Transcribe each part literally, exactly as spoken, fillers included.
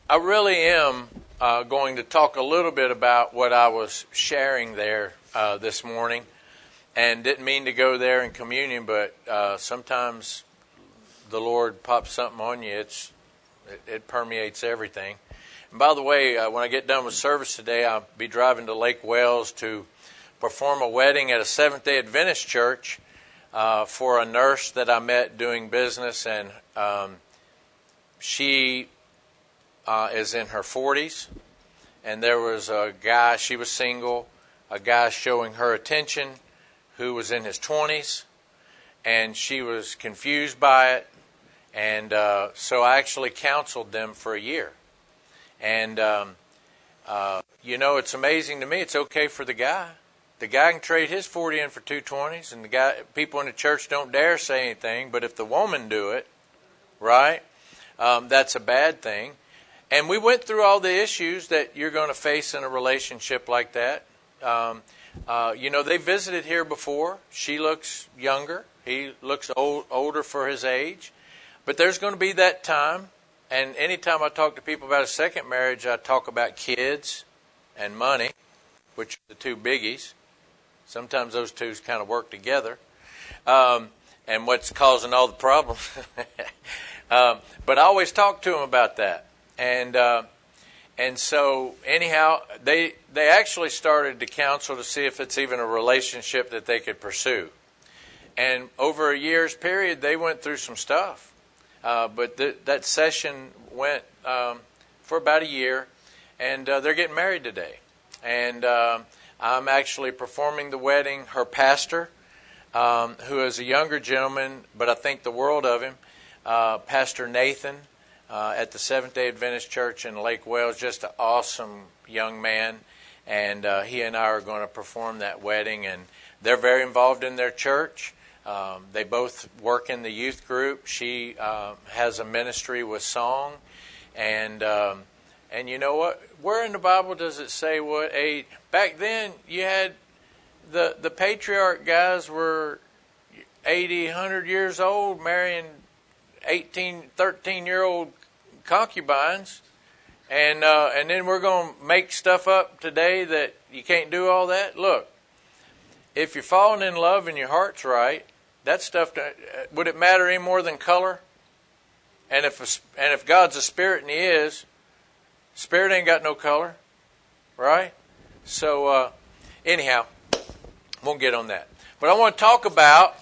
I really am uh, going to talk a little bit about what I was sharing there uh, this morning, and didn't mean to go there in communion, but uh, sometimes the Lord pops something on you. It's it, it permeates everything. And by the way, uh, when I get done with service today, I'll be driving to Lake Wales to perform a wedding at a Seventh-day Adventist church uh, for a nurse that I met doing business, and um, she uh, is in her forties, and there was a guy, she was single, a guy showing her attention who was in his twenties, and she was confused by it, and uh, so I actually counseled them for a year. And, um, uh, you know, it's amazing to me, it's okay for the guy. The guy can trade his forty in for two twenties, and the guy, people in the church don't dare say anything, but if the woman do it, right, um, that's a bad thing. And we went through all the issues that you're going to face in a relationship like that. Um, uh, you know, they visited here before. She looks younger. He looks old, older for his age. But there's going to be that time. And anytime I talk to people about a second marriage, I talk about kids and money, which are the two biggies. Sometimes those two kind of work together. Um, and what's causing all the problems. um, but I always talk to them about that. And uh, and so anyhow, they they actually started to counsel to see if it's even a relationship that they could pursue. And over a year's period, they went through some stuff. Uh, but th- that session went um, for about a year, and uh, they're getting married today. And uh, I'm actually performing the wedding. Her pastor, um, who is a younger gentleman, but I think the world of him, uh, Pastor Nathan, uh, at the Seventh-day Adventist Church in Lake Wales, just an awesome young man. And uh, he and I are going to perform that wedding, and they're very involved in their church. Um, they both work in the youth group. She uh, has a ministry with song, and um, and you know what? Where in the Bible does it say what age? Back then, you had the the patriarch guys were eighty, one hundred years old, marrying eighteen, thirteen year old concubines, and uh, and then we're going to make stuff up today that you can't do all that. Look, if you're falling in love and your heart's right, that stuff, would it matter any more than color? And if a, and if God's a spirit, and He is, spirit ain't got no color, right? So uh, anyhow, won't get on that. But I want to talk about.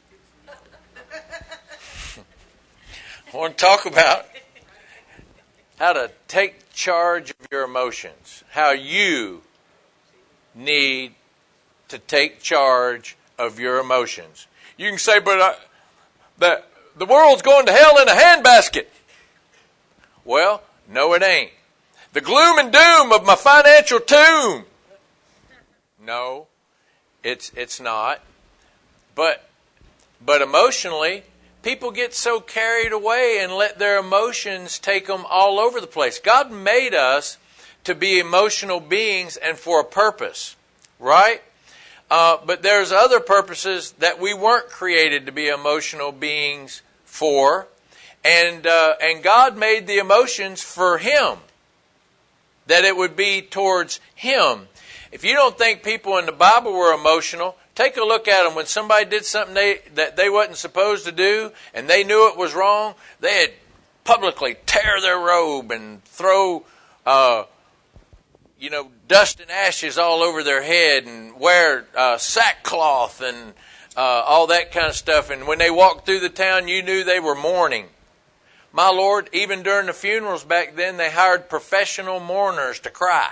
I want to talk about how to take charge of your emotions. How you need to take charge of your emotions. You can say, but I, the, the world's going to hell in a handbasket. Well, no it ain't. The gloom and doom of my financial tomb. No, it's it's not. But but emotionally, people get so carried away and let their emotions take them all over the place. God made us to be emotional beings and for a purpose, right? Uh, but there's other purposes that we weren't created to be emotional beings for. And uh, and God made the emotions for Him. That it would be towards Him. If you don't think people in the Bible were emotional, take a look at them. When somebody did something they, that they wasn't supposed to do, and they knew it was wrong, they'd publicly tear their robe and throw Uh, you know, dust and ashes all over their head, and wear uh, sackcloth and uh, all that kind of stuff. And when they walked through the town, you knew they were mourning. My Lord, even during the funerals back then, they hired professional mourners to cry.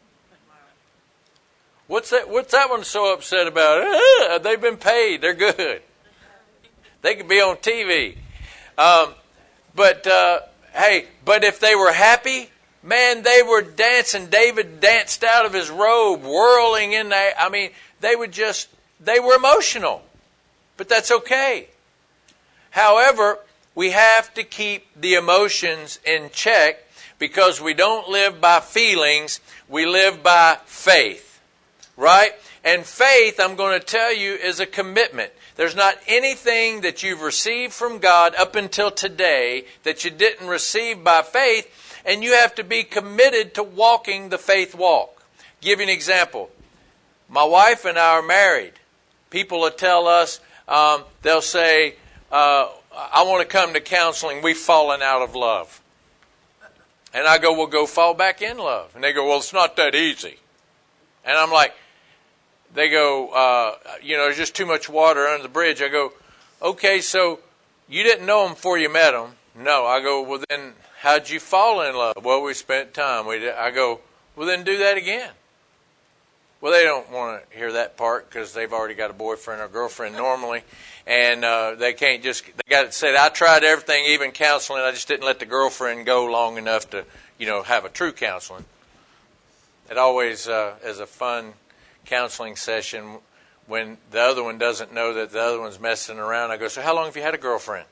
What's that? What's that one so upset about? Ah, they've been paid. They're good. They could be on T V. Um, but uh, hey, but if they were happy, man, they were dancing. David danced out of his robe, whirling in there. I mean, they would just, they were emotional. But that's okay. However, we have to keep the emotions in check, because we don't live by feelings. We live by faith. Right? And faith, I'm going to tell you, is a commitment. There's not anything that you've received from God up until today that you didn't receive by faith. And you have to be committed to walking the faith walk. Give you an example. My wife and I are married. People will tell us, um, they'll say, uh, I want to come to counseling. We've fallen out of love. And I go, well, go fall back in love. And they go, well, it's not that easy. And I'm like, they go, uh, you know, there's just too much water under the bridge. I go, okay, so you didn't know them before you met them. No. I go, well, then how'd you fall in love? Well, we spent time. We did. I go, well, then do that again. Well, they don't want to hear that part because they've already got a boyfriend or girlfriend normally. And uh, they can't just, they got to say, I tried everything, even counseling. I just didn't let the girlfriend go long enough to, you know, have a true counseling. It always uh, is a fun counseling session when the other one doesn't know that the other one's messing around. I go, so how long have you had a girlfriend?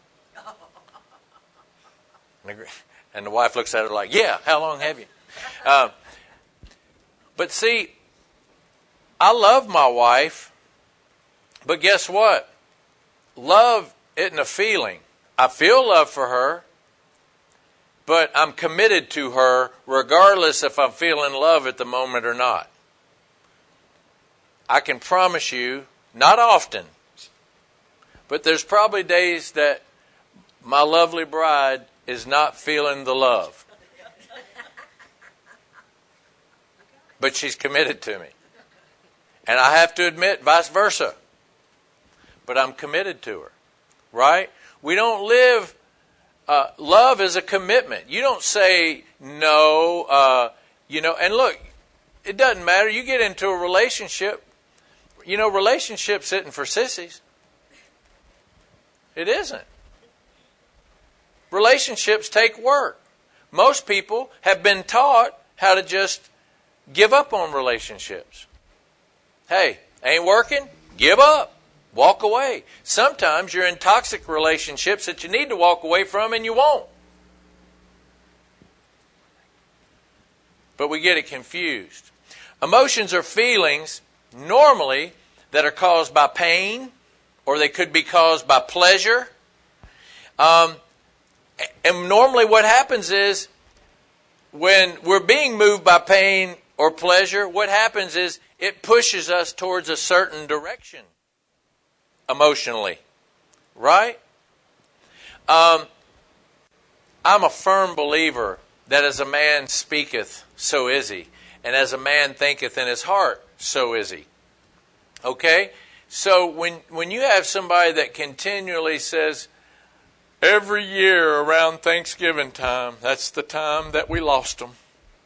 And the, and the wife looks at her like, yeah, how long have you? Uh, but see, I love my wife, but guess what? Love isn't a feeling. I feel love for her, but I'm committed to her regardless if I'm feeling love at the moment or not. I can promise you, not often, but there's probably days that my lovely bride is not feeling the love. But she's committed to me. And I have to admit, vice versa. But I'm committed to her. Right? We don't live, uh, love is a commitment. You don't say no, uh, you know, and look, it doesn't matter. You get into a relationship, you know, relationships isn't for sissies. It isn't. Relationships take work. Most people have been taught how to just give up on relationships. Hey, ain't working? Give up. Walk away. Sometimes you're in toxic relationships that you need to walk away from and you won't. But we get it confused. Emotions are feelings normally that are caused by pain, or they could be caused by pleasure. Um, and normally what happens is when we're being moved by pain or pleasure, what happens is it pushes us towards a certain direction emotionally. Right? Um, I'm a firm believer that as a man speaketh, so is he. And as a man thinketh in his heart, so is he. Okay? So when, when you have somebody that continually says, every year around Thanksgiving time, that's the time that we lost them.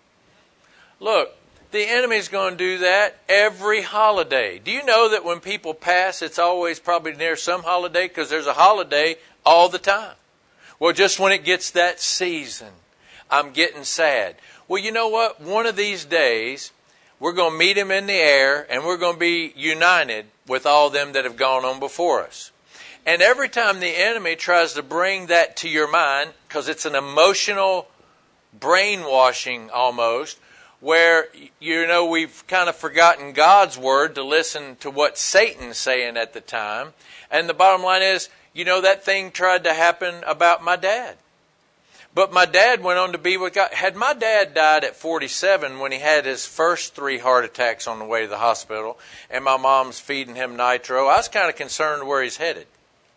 Look, the enemy's going to do that every holiday. Do you know that when people pass, it's always probably near some holiday because there's a holiday all the time? Well, just when it gets that season, I'm getting sad. Well, you know what? One of these days, we're going to meet him in the air and we're going to be united with all them that have gone on before us. And every time the enemy tries to bring that to your mind, because it's an emotional brainwashing almost, where, you know, we've kind of forgotten God's word to listen to what Satan's saying at the time. And the bottom line is, you know, that thing tried to happen about my dad. But my dad went on to be with God. Had my dad died at forty-seven when he had his first three heart attacks on the way to the hospital, and my mom's feeding him nitro, I was kind of concerned where he's headed.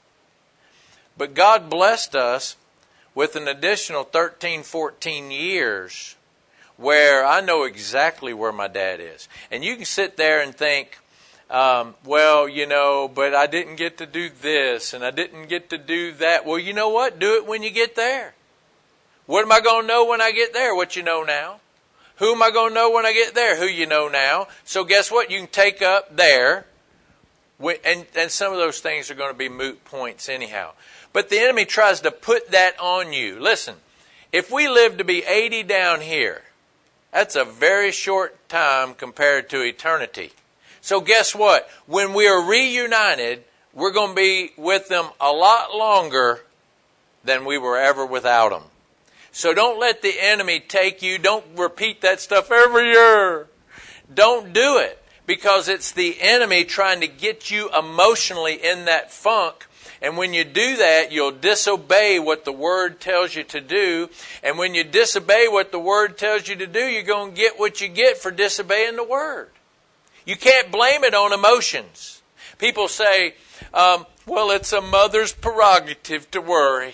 But God blessed us with an additional thirteen, fourteen years where I know exactly where my dad is. And you can sit there and think, um, well, you know, but I didn't get to do this and I didn't get to do that. Well, you know what? Do it when you get there. What am I going to know when I get there? What you know now. Who am I going to know when I get there? Who you know now. So guess what? You can take up there. And, and some of those things are going to be moot points anyhow. But the enemy tries to put that on you. Listen, if we live to be eighty down here, that's a very short time compared to eternity. So guess what? When we are reunited, we're going to be with them a lot longer than we were ever without them. So don't let the enemy take you. Don't repeat that stuff every year. Don't do it, because it's the enemy trying to get you emotionally in that funk. And when you do that, you'll disobey what the Word tells you to do. And when you disobey what the Word tells you to do, you're going to get what you get for disobeying the Word. You can't blame it on emotions. People say, um, well, it's a mother's prerogative to worry.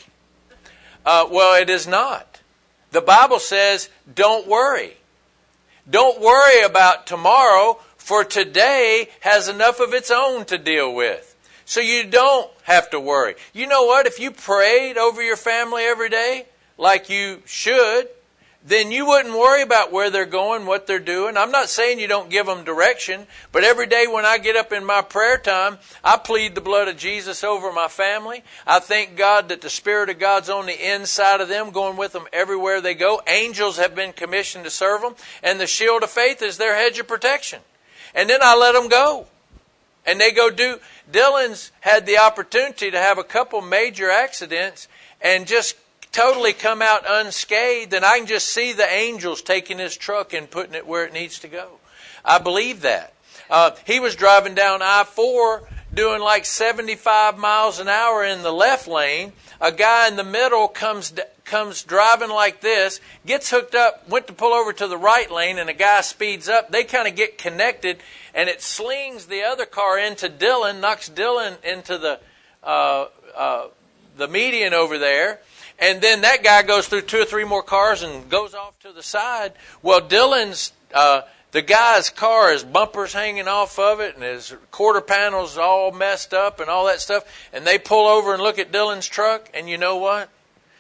Uh, well, it is not. The Bible says, don't worry. Don't worry about tomorrow, for today has enough of its own to deal with. So you don't have to worry. You know what? If you prayed over your family every day, like you should, then you wouldn't worry about where they're going, what they're doing. I'm not saying you don't give them direction, but every day when I get up in my prayer time, I plead the blood of Jesus over my family. I thank God that the Spirit of God's on the inside of them, going with them everywhere they go. Angels have been commissioned to serve them, and the shield of faith is their hedge of protection. And then I let them go. And they go do. Dylan's had the opportunity to have a couple major accidents and just totally come out unscathed. And I can just see the angels taking his truck and putting it where it needs to go. I believe that. Uh, he was driving down I four doing like seventy-five miles an hour in the left lane. A guy in the middle comes comes driving like this, gets hooked up, went to pull over to the right lane, and a guy speeds up. They kind of get connected, and it slings the other car into Dylan, knocks Dylan into the uh, uh, the median over there. And then that guy goes through two or three more cars and goes off to the side. Well, Dylan's, uh, the guy's car, his bumper's hanging off of it and his quarter panel's all messed up and all that stuff. And they pull over and look at Dylan's truck. And you know what?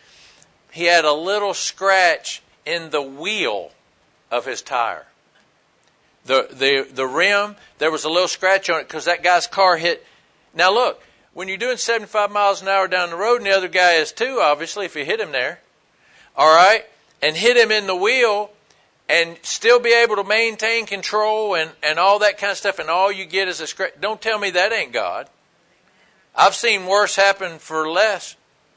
He had a little scratch in the wheel of his tire. The, the, the rim, there was a little scratch on it because that guy's car hit. Now look. When you're doing seventy-five miles an hour down the road, and the other guy is too, obviously, if you hit him there, all right, and hit him in the wheel and still be able to maintain control and, and all that kind of stuff, and all you get is a scratch. Don't tell me that ain't God. I've seen worse happen for less,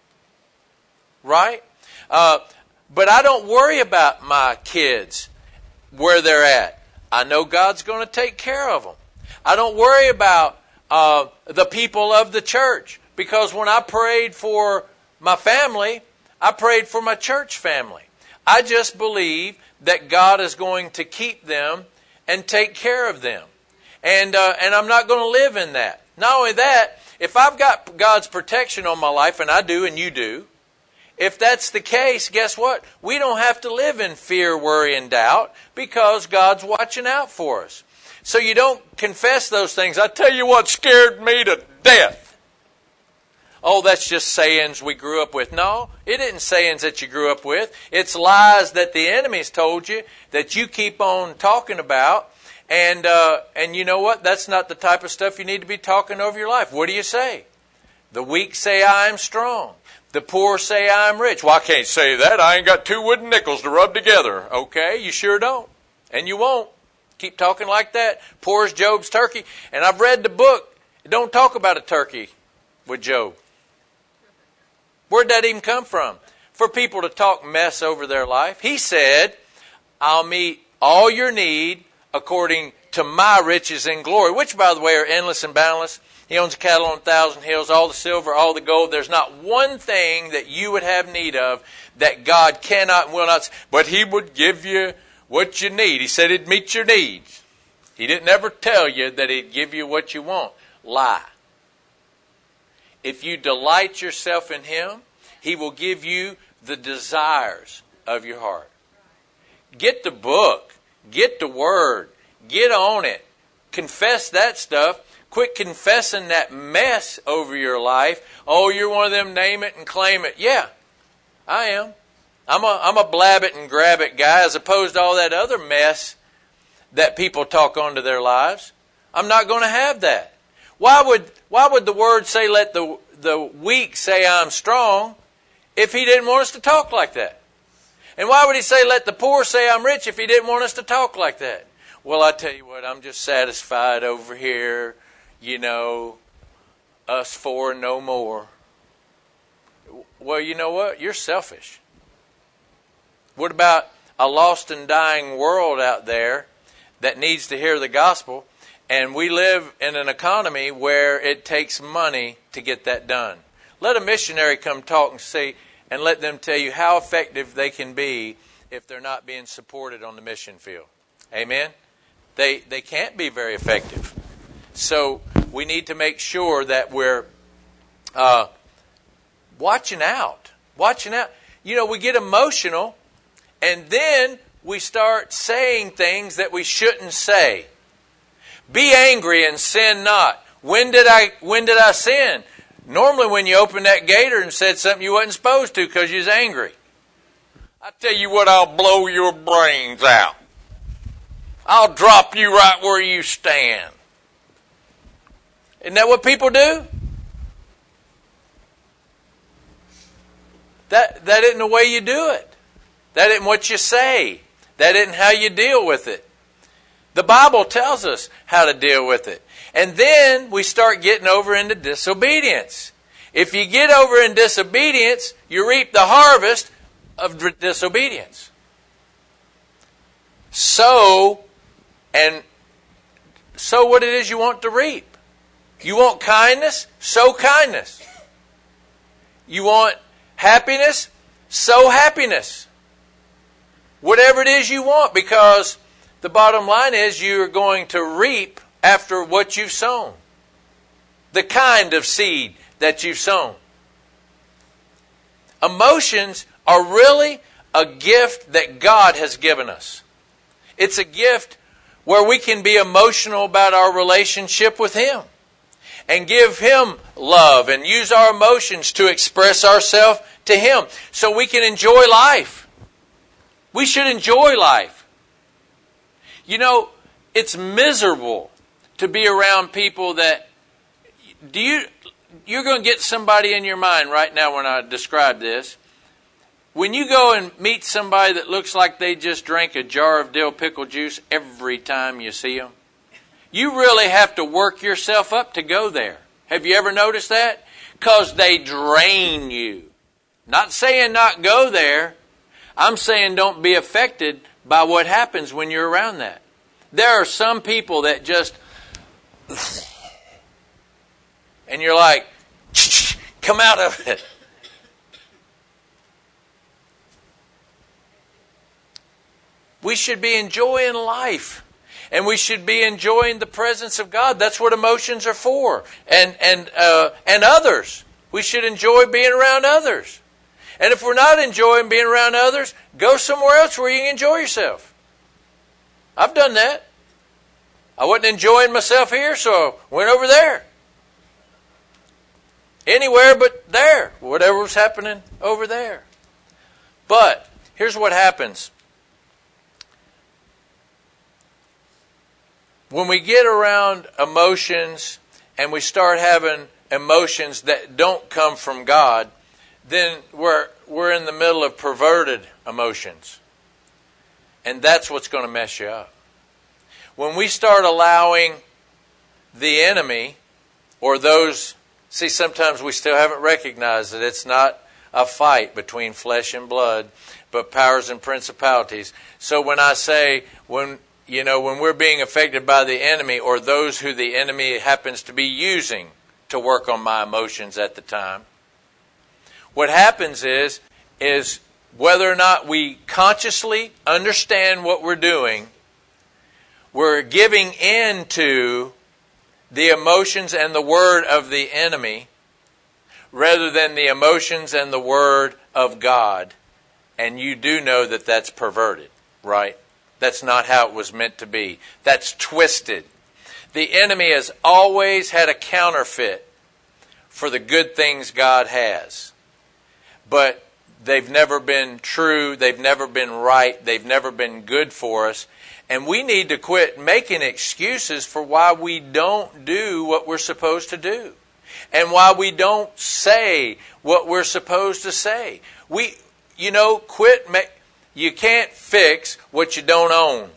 right? Uh, but I don't worry about my kids, where they're at. I know God's going to take care of them. I don't worry about Uh, the people of the church. Because when I prayed for my family, I prayed for my church family. I just believe that God is going to keep them and take care of them. And, uh, and I'm not going to live in that. Not only that, if I've got God's protection on my life, and I do and you do, if that's the case, guess what? We don't have to live in fear, worry, and doubt because God's watching out for us. So you don't confess those things. I tell you what scared me to death. Oh, that's just sayings we grew up with. No, it isn't sayings that you grew up with. It's lies that the enemy's told you that you keep on talking about. And uh, and you know what? That's not the type of stuff you need to be talking over your life. What do you say? The weak say I am strong. The poor say I am rich. Well, I can't say that. I ain't got two wooden nickels to rub together. Okay, you sure don't. And you won't. Keep talking like that. Poor as Job's turkey. And I've read the book. It don't talk about a turkey with Job. Where'd that even come from? For people to talk mess over their life. He said, I'll meet all your need according to my riches and glory, which, by the way, are endless and boundless. He owns cattle on a thousand hills, all the silver, all the gold. There's not one thing that you would have need of that God cannot and will not. But He would give you what you need. He said He'd meet your needs. He didn't ever tell you that He'd give you what you want. Lie. If you delight yourself in Him, He will give you the desires of your heart. Get the book. Get the Word. Get on it. Confess that stuff. Quit confessing that mess over your life. Oh, you're one of them name it and claim it. Yeah, I am. I'm a, I'm a blab it and grab it guy as opposed to all that other mess that people talk onto their lives. I'm not going to have that. Why would why would the Word say let the, the weak say I'm strong if He didn't want us to talk like that? And why would He say let the poor say I'm rich if He didn't want us to talk like that? Well, I tell you what, I'm just satisfied over here, you know, us four and no more. Well, you know what? You're selfish. What about a lost and dying world out there that needs to hear the gospel, And we live in an economy where it takes money to get that done. Let a missionary come talk and see, and let them tell you how effective they can be if they're not being supported on the mission field. Amen? They they can't be very effective. So we need to make sure that we're uh, watching out. Watching out. You know, we get emotional, and then we start saying things that we shouldn't say. Be angry and sin not. When did I when did I sin? Normally when you opened that gator and said something you wasn't supposed to because you was angry. I tell you what, I'll blow your brains out. I'll drop you right where you stand. Isn't that what people do? That, that isn't the way you do it. That isn't what you say. That isn't how you deal with it. The Bible tells us how to deal with it. And then we start getting over into disobedience. If you get over in disobedience, you reap the harvest of disobedience. Sow and sow what it is you want to reap. You want kindness? Sow kindness. You want happiness? Sow happiness. Whatever it is you want, because the bottom line is you're going to reap after what you've sown. The kind of seed that you've sown. Emotions are really a gift that God has given us. It's a gift where we can be emotional about our relationship with Him and give Him love and use our emotions to express ourselves to Him so we can enjoy life. We should enjoy life. You know, it's miserable to be around people that, do you, you're going to get somebody in your mind right now when I describe this. When you go and meet somebody that looks like they just drank a jar of dill pickle juice every time you see them, you really have to work yourself up to go there. Have you ever noticed that? Because they drain you. Not saying not go there. I'm saying don't be affected by what happens when you're around that. There are some people that just, and you're like, come out of it. We should be enjoying life. And we should be enjoying the presence of God. That's what emotions are for. And and uh, and others. We should enjoy being around others. And if we're not enjoying being around others, go somewhere else where you can enjoy yourself. I've done that. I wasn't enjoying myself here, so I went over there. Anywhere but there. Whatever was happening over there. But here's what happens. When we get around emotions and we start having emotions that don't come from God, then we're we're in the middle of perverted emotions. And that's what's going to mess you up. When we start allowing the enemy or those, see, sometimes we still haven't recognized that it's not a fight between flesh and blood, but powers and principalities. So when I say, when You know, when we're being affected by the enemy or those who the enemy happens to be using to work on my emotions at the time, what happens is, is whether or not we consciously understand what we're doing, we're giving in to the emotions and the word of the enemy rather than the emotions and the word of God. And you do know that that's perverted, right? That's not how it was meant to be. That's twisted. The enemy has always had a counterfeit for the good things God has. But they've never been true. They've never been right. They've never been good for us. And we need to quit making excuses for why we don't do what we're supposed to do. And why we don't say what we're supposed to say. We, you know, quit making... You can't fix what you don't own.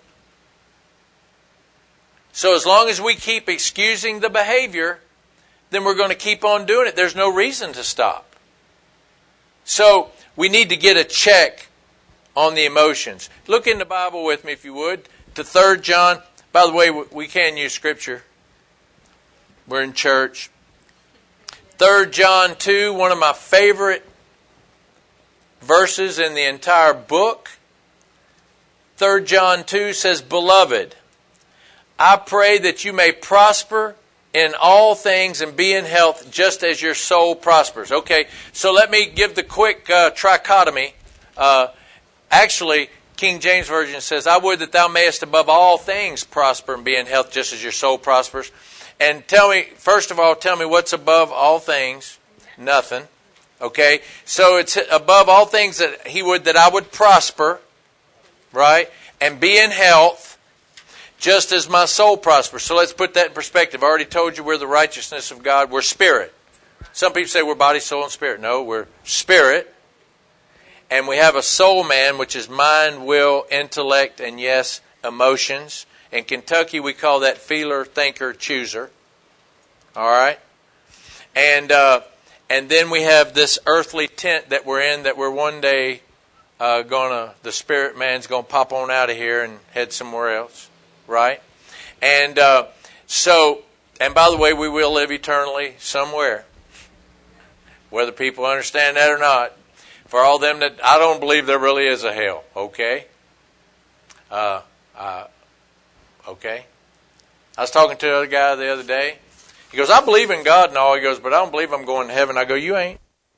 So as long as we keep excusing the behavior, then we're going to keep on doing it. There's no reason to stop. So we need to get a check on the emotions. Look in the Bible with me, if you would, to Third John. By the way, we can use Scripture. We're in church. Third John two, one of my favorite verses in the entire book. Third John two says, Beloved, I pray that you may prosper in all things and be in health just as your soul prospers. Okay, so let me give the quick uh, trichotomy. Uh, actually, King James Version says, I would that thou mayest above all things prosper and be in health just as your soul prospers. And tell me, first of all, tell me what's above all things? Nothing. Okay, so it's above all things that he would that I would prosper, right, and be in health just as my soul prospers. So let's put that in perspective. I already told you we're the righteousness of God. We're spirit. Some people say we're body, soul, and spirit. No, we're spirit. And we have a soul man, which is mind, will, intellect, and yes, emotions. In Kentucky, we call that feeler, thinker, chooser. All right? And uh, and then we have this earthly tent that we're in that we're one day uh, going to, the spirit man's going to pop on out of here and head somewhere else. Right? And uh, so, and by the way, we will live eternally somewhere. Whether people understand that or not. For all them that, I don't believe there really is a hell. Okay? Uh, uh, okay? I was talking to another guy the other day. He goes, I believe in God and all. He goes, but I don't believe I'm going to heaven. I go, you ain't.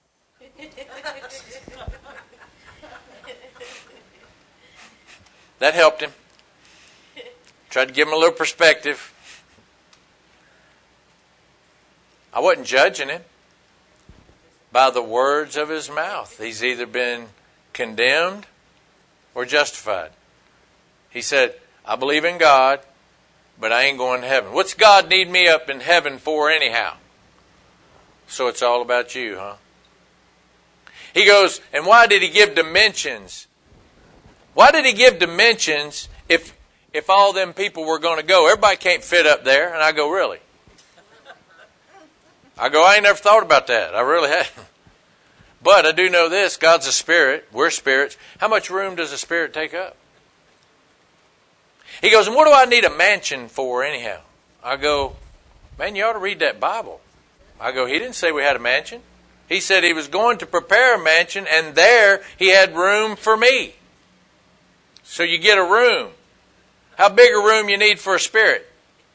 That helped him. Tried to give him a little perspective. I wasn't judging him by the words of his mouth. He's either been condemned or justified. He said, I believe in God, but I ain't going to heaven. What's God need me up in heaven for anyhow? So it's all about you, huh? He goes, and why did he give dimensions? Why did he give dimensions if if all them people were going to go? Everybody can't fit up there. And I go, really? I go, I ain't never thought about that. I really hadn't. But I do know this. God's a spirit. We're spirits. How much room does a spirit take up? He goes, and what do I need a mansion for anyhow? I go, man, you ought to read that Bible. I go, he didn't say we had a mansion. He said he was going to prepare a mansion, and there he had room for me. So you get a room. How big a room you need for a spirit?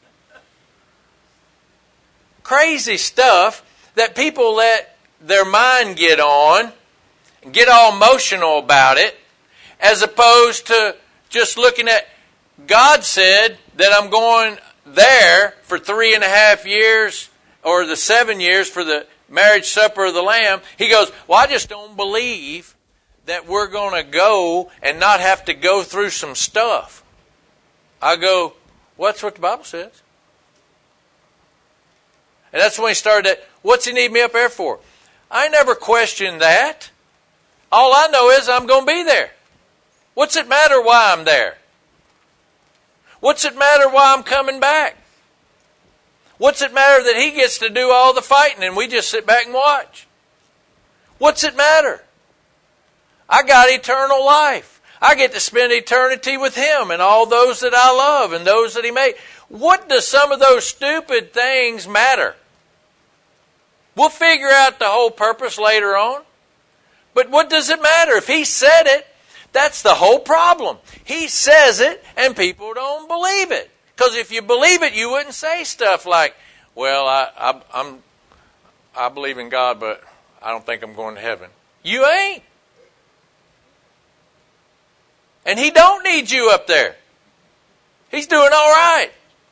Crazy stuff that people let their mind get on, and get all emotional about it, as opposed to just looking at, God said that I'm going there for three and a half years, or the seven years for the marriage supper of the Lamb. He goes, well, I just don't believe that we're going to go and not have to go through some stuff. I go, well, that's what the Bible says. And that's when he started that, what's he need me up there for? I never questioned that. All I know is I'm going to be there. What's it matter why I'm there? What's it matter why I'm coming back? What's it matter that he gets to do all the fighting and we just sit back and watch? What's it matter? I got eternal life. I get to spend eternity with him and all those that I love and those that he made. What does some of those stupid things matter? We'll figure out the whole purpose later on. But what does it matter? If he said it, that's the whole problem. He says it and people don't believe it. Because if you believe it, you wouldn't say stuff like, well, I, I, I'm, I believe in God, but I don't think I'm going to heaven. You ain't. And he don't need you up there. He's doing all right.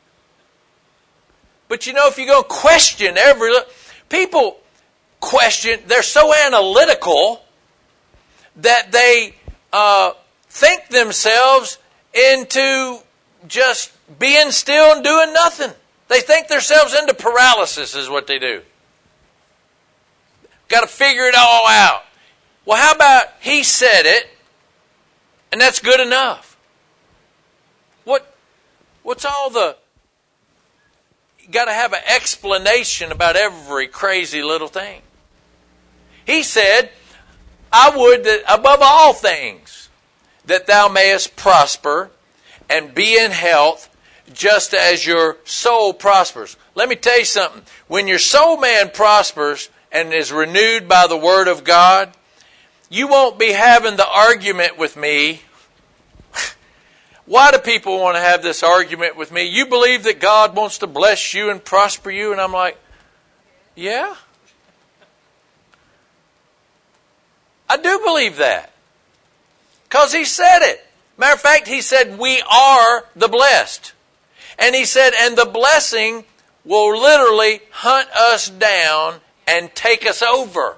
But you know, if you go question every... People question, they're so analytical that they uh, think themselves into just being still and doing nothing. They think themselves into paralysis is what they do. Got to figure it all out. Well, how about he said it, and that's good enough? What? What's all the... You got to have an explanation about every crazy little thing. He said, I would that above all things that thou mayest prosper and be in health just as your soul prospers. Let me tell you something. When your soul man prospers and is renewed by the Word of God, you won't be having the argument with me. Why do people want to have this argument with me? You believe that God wants to bless you and prosper you? And I'm like, yeah. I do believe that. Because He said it. Matter of fact, He said we are the blessed. And He said, and the blessing will literally hunt us down and take us over.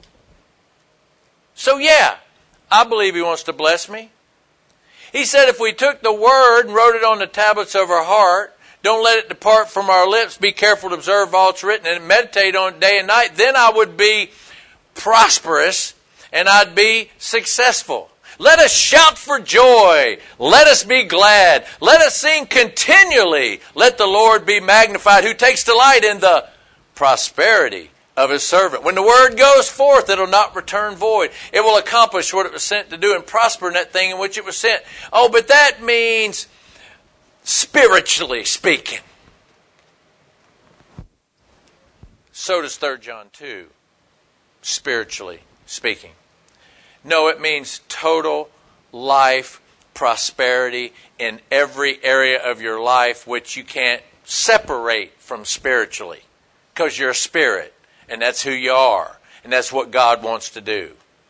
So yeah, I believe He wants to bless me. He said if we took the Word and wrote it on the tablets of our heart, don't let it depart from our lips, be careful to observe all that's written, and meditate on it day and night, then I would be prosperous and I'd be successful. Let us shout for joy. Let us be glad. Let us sing continually. Let the Lord be magnified, who takes delight in the prosperity of His servant. When the Word goes forth, it will not return void. It will accomplish what it was sent to do and prosper in that thing in which it was sent. Oh, but that means spiritually speaking. So does Third John two, spiritually speaking. No, it means total life prosperity in every area of your life which you can't separate from spiritually, because you're a spirit. And that's who you are. And that's what God wants to do.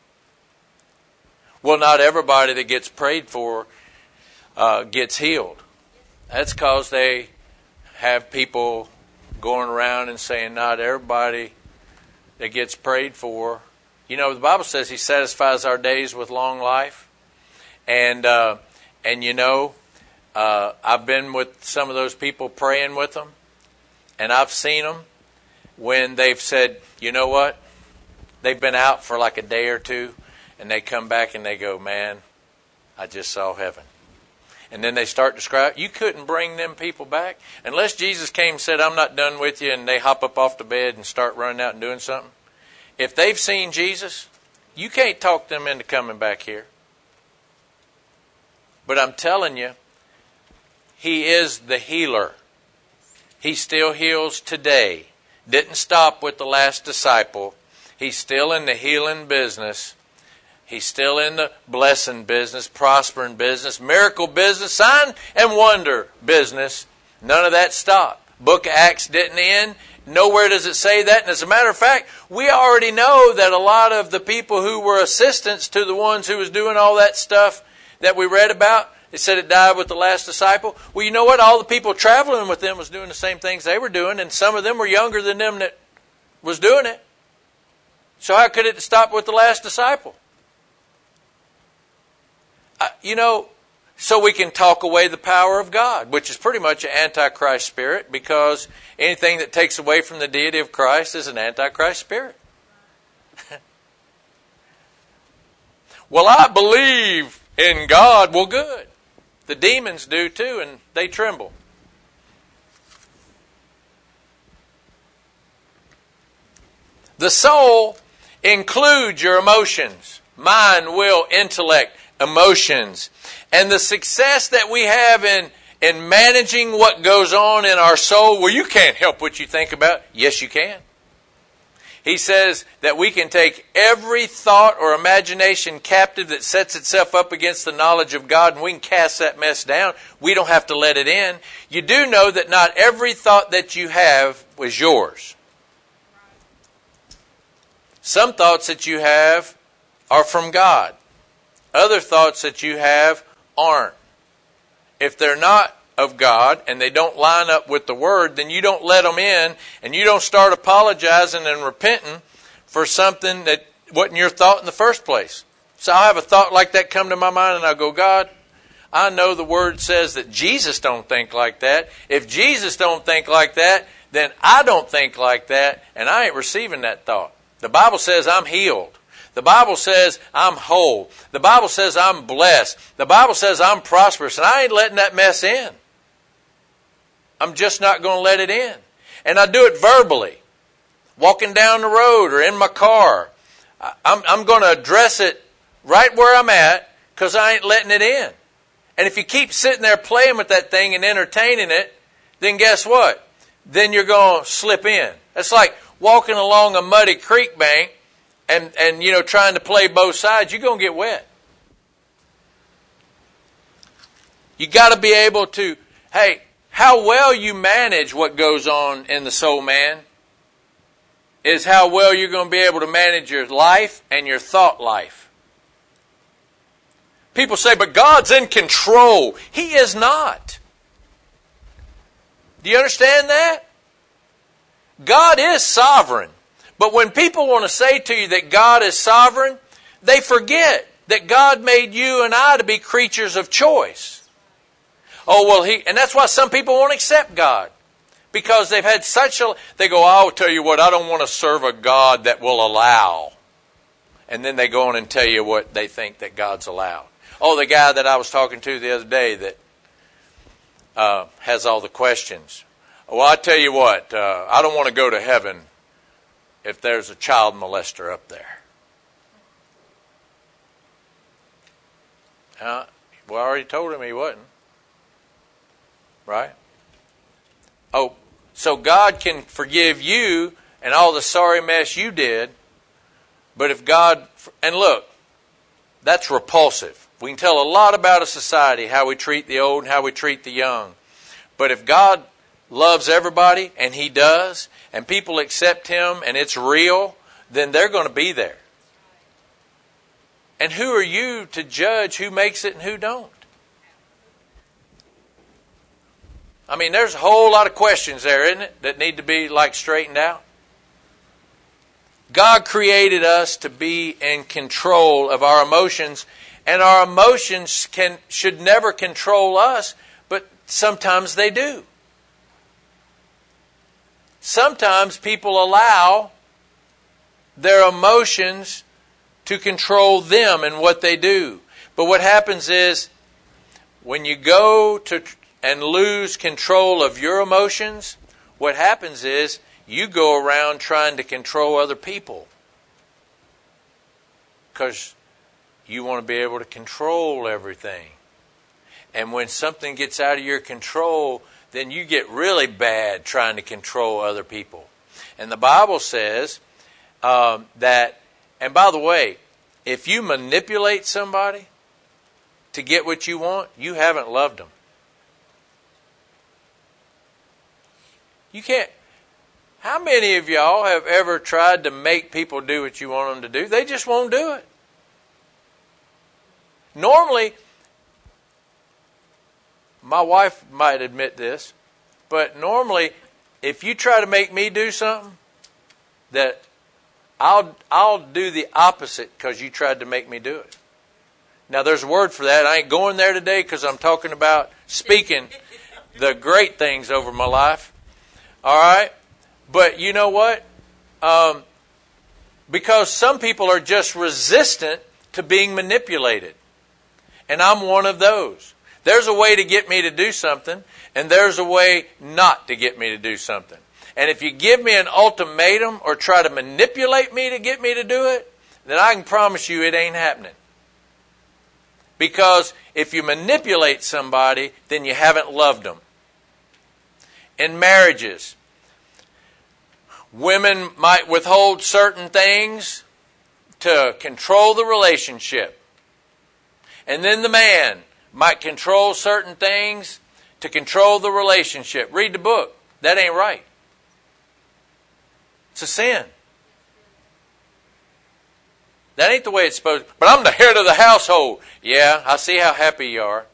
Well, not everybody that gets prayed for uh, gets healed. That's because they have people going around and saying not everybody that gets prayed for. You know, the Bible says He satisfies our days with long life. And, uh, and you know, uh, I've been with some of those people praying with them. And I've seen them when they've said, you know what, they've been out for like a day or two, and they come back and they go, man, I just saw heaven. And then they start describing, you couldn't bring them people back. Unless Jesus came and said, I'm not done with you, and they hop up off the bed and start running out and doing something. If they've seen Jesus, you can't talk them into coming back here. But I'm telling you, He is the healer. He still heals today. Didn't stop with the last disciple. He's still in the healing business. He's still in the blessing business, prospering business, miracle business, sign and wonder business. None of that stopped. Book of Acts didn't end. Nowhere does it say that. And as a matter of fact, we already know that a lot of the people who were assistants to the ones who was doing all that stuff that we read about, it said it died with the last disciple. Well, you know what? All the people traveling with them was doing the same things they were doing, and some of them were younger than them that was doing it. So how could it stop with the last disciple? Uh, you know, so we can talk away the power of God, which is pretty much an antichrist spirit, because anything that takes away from the deity of Christ is an antichrist spirit. Well, I believe in God. Well, good. The demons do too, and they tremble. The soul includes your emotions, mind, will, intellect, emotions. And the success that we have in, in managing what goes on in our soul, well, you can't help what you think about. Yes, you can. He says that we can take every thought or imagination captive that sets itself up against the knowledge of God, and we can cast that mess down. We don't have to let it in. You do know that not every thought that you have was yours. Some thoughts that you have are from God. Other thoughts that you have aren't. If they're not of God and they don't line up with the Word, then you don't let them in, and you don't start apologizing and repenting for something that wasn't your thought in the first place. So I'll have a thought like that come to my mind, and I'll go, God, I know the Word says that Jesus don't think like that. If Jesus don't think like that, then I don't think like that, and I ain't receiving that thought. The Bible says I'm healed. The Bible says I'm whole. The Bible says I'm blessed. The Bible says I'm prosperous, and I ain't letting that mess in. I'm just not going to let it in. And I do it verbally. Walking down the road or in my car. I'm, I'm going to address it right where I'm at, because I ain't letting it in. And if you keep sitting there playing with that thing and entertaining it, then guess what? Then you're going to slip in. It's like walking along a muddy creek bank and, and you know, trying to play both sides. You're going to get wet. You got to be able to, hey, how well you manage what goes on in the soul man is how well you're going to be able to manage your life and your thought life. People say, but God's in control. He is not. Do you understand that? God is sovereign. But when people want to say to you that God is sovereign, they forget that God made you and I to be creatures of choice. Oh, well, he, and that's why some people won't accept God. Because they've had such a, they go, I'll tell you what, I don't want to serve a God that will allow. And then they go on and tell you what they think that God's allowed. Oh, the guy that I was talking to the other day that uh, has all the questions. Well, I tell you what, uh, I don't want to go to heaven if there's a child molester up there. Uh, well, I already told him he wasn't. Right? Oh, so God can forgive you and all the sorry mess you did. But if God, and look, that's repulsive. We can tell a lot about a society, how we treat the old and how we treat the young. But if God loves everybody, and He does, and people accept Him, and it's real, then they're going to be there. And who are you to judge who makes it and who don't? I mean, there's a whole lot of questions there, isn't it, that need to be like straightened out? God created us to be in control of our emotions, and our emotions can should never control us, but sometimes they do. Sometimes people allow their emotions to control them and what they do. But what happens is, when you go to and lose control of your emotions, what happens is you go around trying to control other people. Because you want to be able to control everything. And when something gets out of your control, then you get really bad trying to control other people. And the Bible says um, that, and by the way, if you manipulate somebody to get what you want, you haven't loved them. You can't. How many of y'all have ever tried to make people do what you want them to do? They just won't do it. Normally, my wife might admit this, but normally, if you try to make me do something, that I'll I'll do the opposite because you tried to make me do it. Now, there's a word for that. I ain't going there today because I'm talking about speaking the great things over my life. All right? But you know what? Um, because some people are just resistant to being manipulated. And I'm one of those. There's a way to get me to do something, and there's a way not to get me to do something. And if you give me an ultimatum or try to manipulate me to get me to do it, then I can promise you it ain't happening. Because if you manipulate somebody, then you haven't loved them. In marriages, women might withhold certain things to control the relationship. And then the man might control certain things to control the relationship. Read the book. That ain't right. It's a sin. That ain't the way it's supposed to be. But I'm the head of the household. Yeah, I see how happy you are,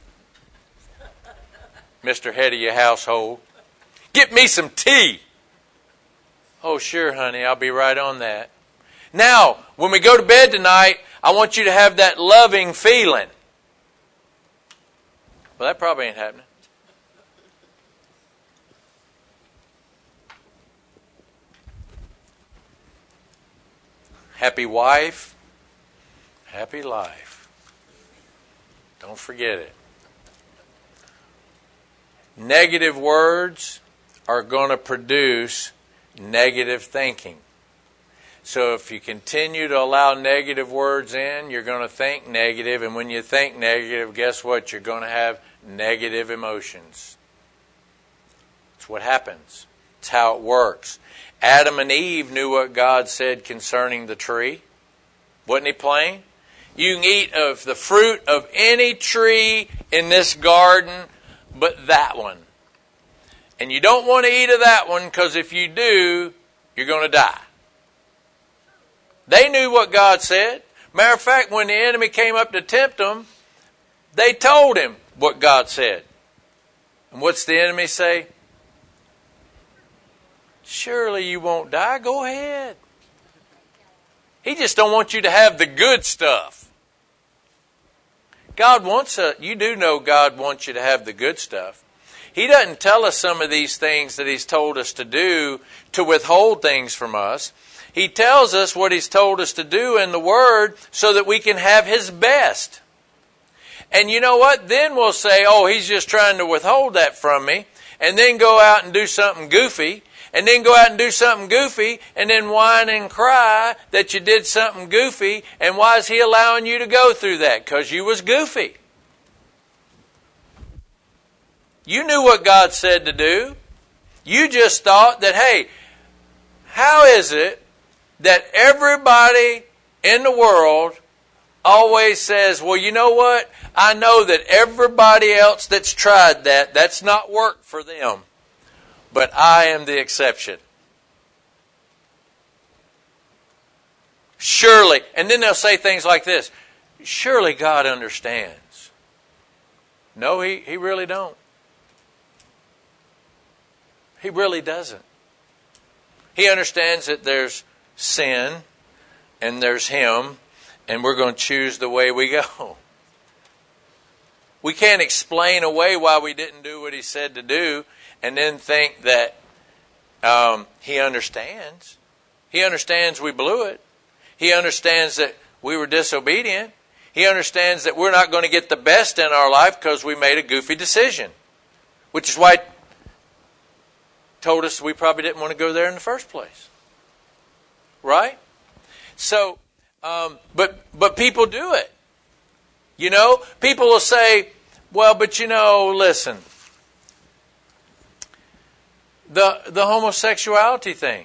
Mister Head of your household. Get me some tea. Oh, sure, honey. I'll be right on that. Now, when we go to bed tonight, I want you to have that loving feeling. Well, that probably ain't happening. Happy wife, happy life. Don't forget it. Negative words are going to produce negative thinking. So if you continue to allow negative words in, you're going to think negative. And when you think negative, guess what? You're going to have negative emotions. That's what happens. It's how it works. Adam and Eve knew what God said concerning the tree. Wasn't he plain? You can eat of the fruit of any tree in this garden but that one. And you don't want to eat of that one because if you do, you're going to die. They knew what God said. Matter of fact, when the enemy came up to tempt them, they told him what God said. And what's the enemy say? Surely you won't die. Go ahead. He just don't want you to have the good stuff. God wants a, you do know God wants you to have the good stuff. He doesn't tell us some of these things that He's told us to do to withhold things from us. He tells us what He's told us to do in the Word so that we can have His best. And you know what? Then we'll say, oh, He's just trying to withhold that from me. And then go out and do something goofy. And then go out and do something goofy. And then whine and cry that you did something goofy. And why is He allowing you to go through that? Because you was goofy. You knew what God said to do. You just thought that, hey, how is it that everybody in the world always says, well, you know what? I know that everybody else that's tried that, that's not worked for them. But I am the exception. Surely. And then they'll say things like this. Surely God understands. No, He, he really don't. He really doesn't. He understands that there's sin and there's Him, and we're going to choose the way we go. We can't explain away why we didn't do what He said to do and then think that um, He understands. He understands we blew it. He understands that we were disobedient. He understands that we're not going to get the best in our life because we made a goofy decision, which is why He told us we probably didn't want to go there in the first place. Right? So, um, but but people do it. You know, people will say, well, but you know, listen, the the homosexuality thing.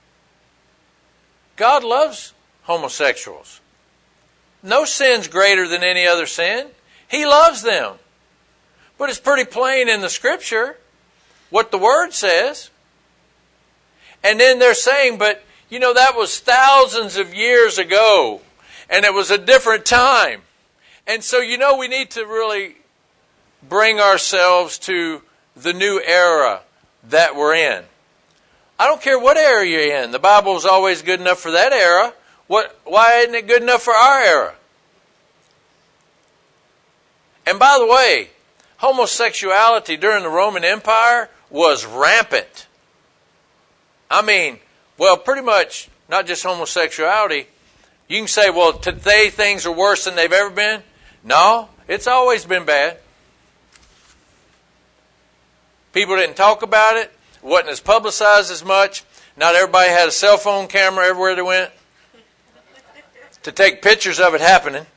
God loves homosexuals. No sin's greater than any other sin. He loves them. But it's pretty plain in the Scripture what the Word says. And then they're saying, but you know, that was thousands of years ago, and it was a different time. And so, you know, we need to really bring ourselves to the new era that we're in. I don't care what era you're in. The Bible is always good enough for that era. What? Why isn't it good enough for our era? And by the way, homosexuality during the Roman Empire was rampant. I mean, well, pretty much not just homosexuality. You can say, well, today things are worse than they've ever been. No, it's always been bad. People didn't talk about it. It wasn't as publicized as much. Not everybody had a cell phone camera everywhere they went to take pictures of it happening.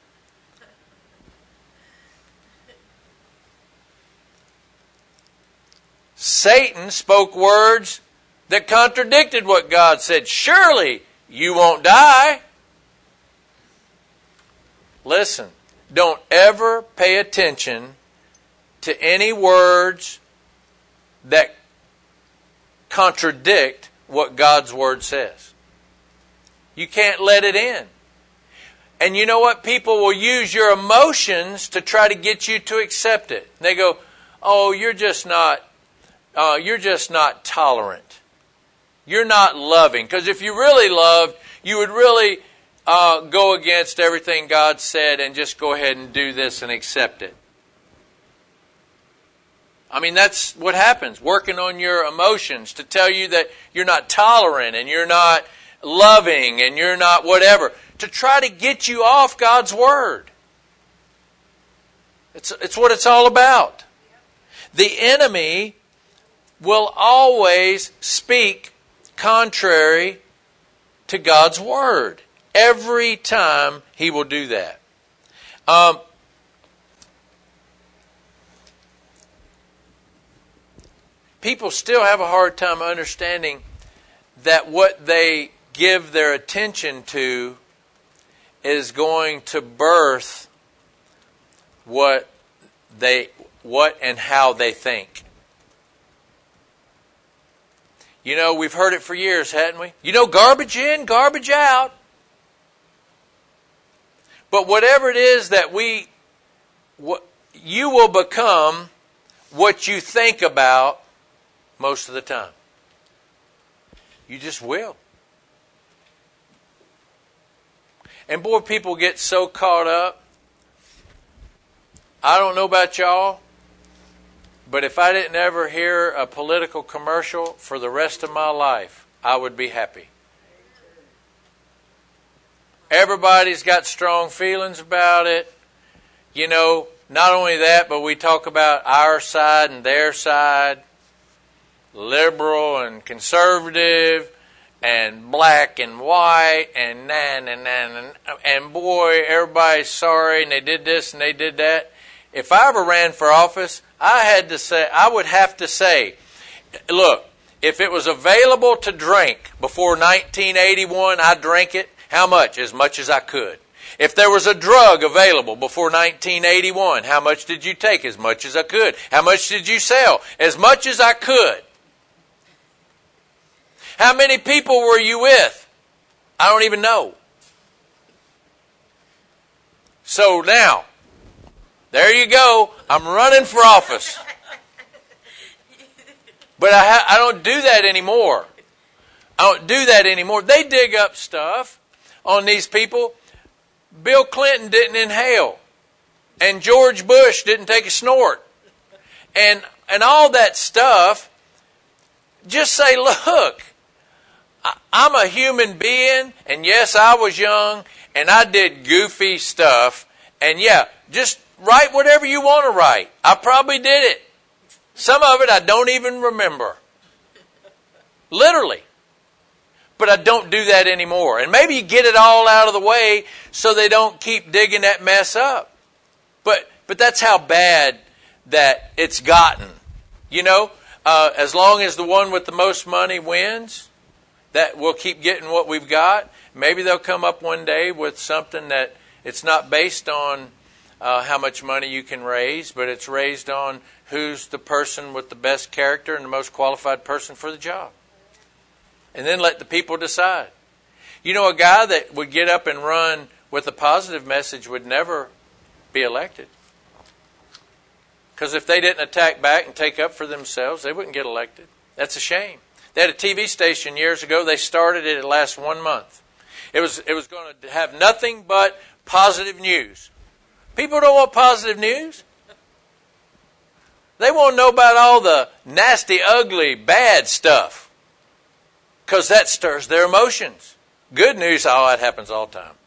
Satan spoke words that contradicted what God said. Surely you won't die. Listen, don't ever pay attention to any words that contradict what God's Word says. You can't let it in. And you know what? People will use your emotions to try to get you to accept it. They go, oh, you're just not, uh, you're just not tolerant. You're not loving. Because if you really loved, you would really uh, go against everything God said and just go ahead and do this and accept it. I mean, that's what happens, working on your emotions to tell you that you're not tolerant and you're not loving and you're not whatever, to try to get you off God's Word. It's, it's what it's all about. The enemy will always speak contrary to God's Word. Every time He will do that. Um, people still have a hard time understanding that what they give their attention to is going to birth what they, what and how they think. You know, we've heard it for years, hadn't we? You know, garbage in, garbage out. But whatever it is that we, what, you will become what you think about most of the time. You just will. And boy, people get so caught up. I don't know about y'all, but if I didn't ever hear a political commercial for the rest of my life, I would be happy. Everybody's got strong feelings about it. You know, not only that, but we talk about our side and their side, liberal and conservative, and black and white, and nan and nan and, and boy, everybody's sorry, and they did this and they did that. If I ever ran for office, I had to say, I would have to say, look, if it was available to drink before nineteen eighty-one, I'd drink it. How much? As much as I could. If there was a drug available before nineteen eighty-one, how much did you take? As much as I could. How much did you sell? As much as I could. How many people were you with? I don't even know. So now, there you go. I'm running for office. But I, ha- I don't do that anymore. I don't do that anymore. They dig up stuff on these people. Bill Clinton didn't inhale. And George Bush didn't take a snort. And, and all that stuff, just say, look, I, I'm a human being, and yes, I was young, and I did goofy stuff. And yeah, just write whatever you want to write. I probably did it. Some of it I don't even remember. Literally. But I don't do that anymore. And maybe you get it all out of the way so they don't keep digging that mess up. But but that's how bad that it's gotten. You know, uh, as long as the one with the most money wins, that we'll keep getting what we've got. Maybe they'll come up one day with something that it's not based on uh, how much money you can raise, but it's raised on who's the person with the best character and the most qualified person for the job. And then let the people decide. You know, a guy that would get up and run with a positive message would never be elected. Because if they didn't attack back and take up for themselves, they wouldn't get elected. That's a shame. They had a T V station years ago. They started it. It lasted one month. It was, it was going to have nothing but positive news. People don't want positive news. They want to know about all the nasty, ugly, bad stuff. Because that stirs their emotions. Good news, oh, that happens all the time.